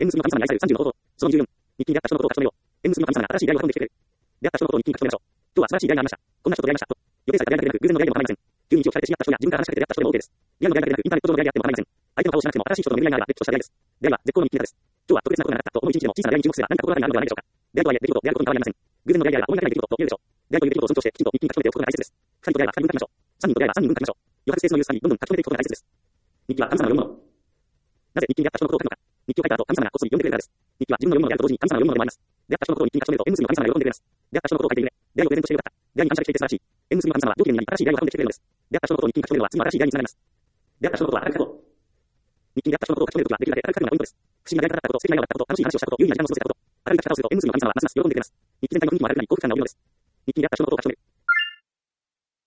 縁結びの神様に愛される35のこと。その24。日記にあった人のことを書き留めよう。縁結びの神様が新しい出会いを運んできてくれる。であった人のことを日記に書き留めましょう。今日は素晴らしい出会いがありました。こんな人と出会いました。と。予定された出会いだけでなく、偶然の出会いでも構いません。急に道を聞かれてしまった人や自分から話しかけて出会った人でも OK です。リアルの出会いだけでなく、インターネット上の出会いであっても構いません。相手の顔をしなくても新しい人との巡り合いがあれば、レッドとした出会いです。出会いは絶好の日記ネタです。今日は特別なことがなかったと思う一日でも小さな出会いに注目すれば何か心当たりがあるのではないでしょうか。出会いとはいえ、出来事、出会うことに変わりありません。偶然の出会いであれば思いがけない出来事と言えるでしょう。出会いという出来事を尊重して、きちんと日記に書き留めておくことが大切です。二人と出会いは二人分書きましょう。三人と出会いは三人分書きましょう。余白スペースの有数にどんどん書き留めていくことが大切です。日記は神様の読むもの。なぜ日記にあった人のことを書くのか。日記を書いた後、神様がこっそり読んでくれるからです。日記は自分の読むものであると同時に神様の読むものでもあります。出会った人のことを日記に書き留めると、縁結びの神様が喜んでくれます。出会った人のことを書いているね。出会いをプレゼントしてよかった。出会いに感謝していて素晴らしい。縁結びの神様は同期になり新しい出会いを運んできてくれるのです。出会った人のことを日記に書き留めるのは次の新しい出会いにつながります。出会った人のことは明るく書こう。日記にあった人のことを書き留めるときはできるだけ明るく書くのがポイントです。不思議な出会い方だったこと、素敵な出会いだったこと、楽しい話をしたこと、有意義な時間を過ごせたこと、明るい書き方をすると縁結びの神様はますます喜んでくれます。日記全体の雰囲気も明るくなり幸福感が起きるのです。日記にあった人のことを書き留める。